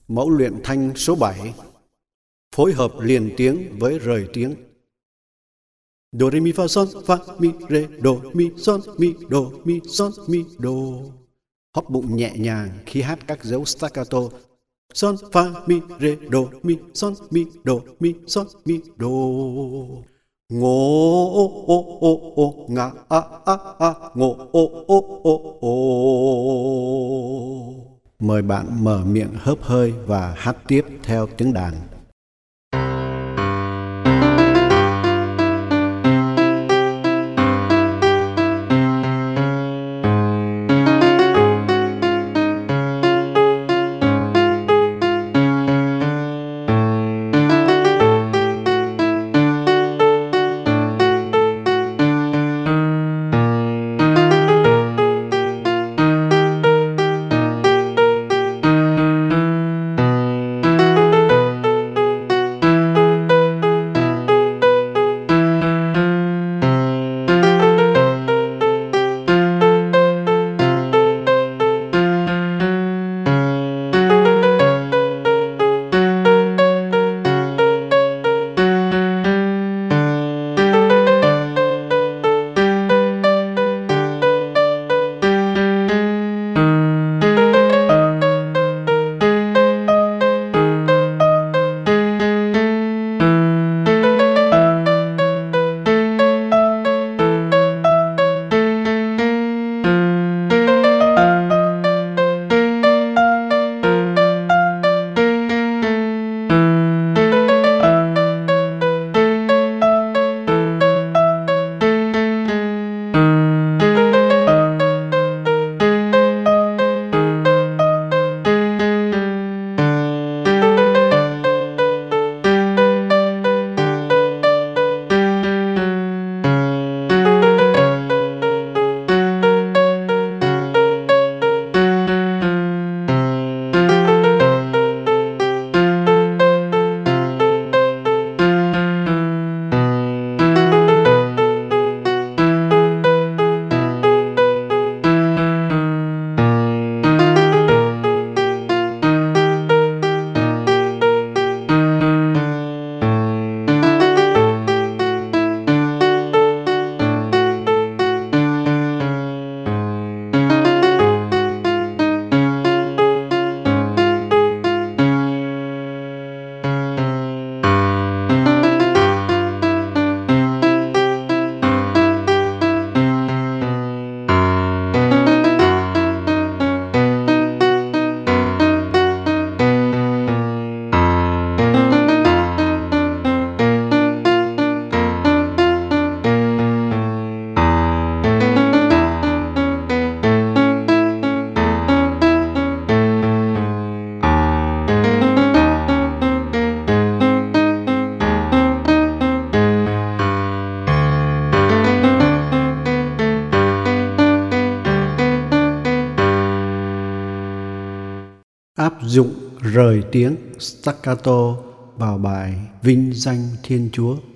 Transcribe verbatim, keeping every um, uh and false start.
Mẫu luyện thanh số bảy, phối hợp liền tiếng với rời tiếng. Do re mi fa son fa mi re do mi son mi do mi son mi do. Hóp bụng nhẹ nhàng khi hát các dấu staccato. Son fa mi re do mi son mi do mi son mi do. Ngô ô ô ô ô ngã a a a ngô ô ô ô ô. Mời bạn mở miệng hớp hơi và hát tiếp theo tiếng đàn. Áp dụng rời tiếng staccato vào bài Vinh danh Thiên Chúa.